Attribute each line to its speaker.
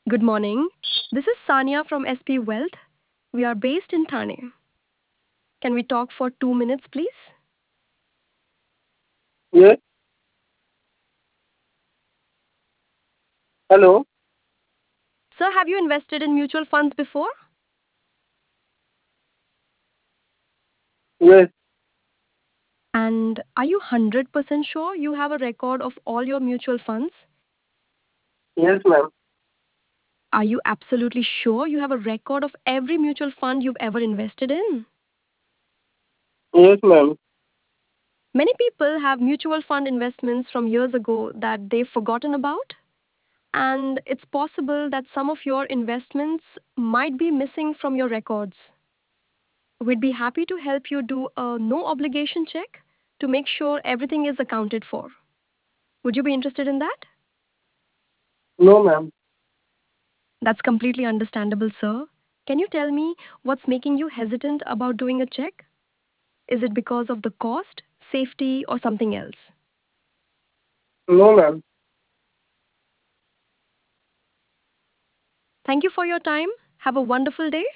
Speaker 1: Good morning. This is Sania from SP Wealth. We are based in Thane. Can we talk for 2 minutes, please?
Speaker 2: Yes. Hello.
Speaker 1: Sir, have you invested in mutual funds before?
Speaker 2: Yes.
Speaker 1: And are you 100% sure you have a record of all your mutual funds?
Speaker 2: Yes, ma'am.
Speaker 1: Are you absolutely sure you have a record of every mutual fund you've ever invested in?
Speaker 2: Yes, ma'am.
Speaker 1: Many people have mutual fund investments from years ago that they've forgotten about. And it's possible that some of your investments might be missing from your records. We'd be happy to help you do a no obligation check to make sure everything is accounted for. Would you be interested in that?
Speaker 2: No, ma'am.
Speaker 1: That's completely understandable, sir. Can you tell me what's making you hesitant about doing a check? Is it because of the cost, safety, or something else?
Speaker 2: No, ma'am.
Speaker 1: Thank you for your time. Have a wonderful day.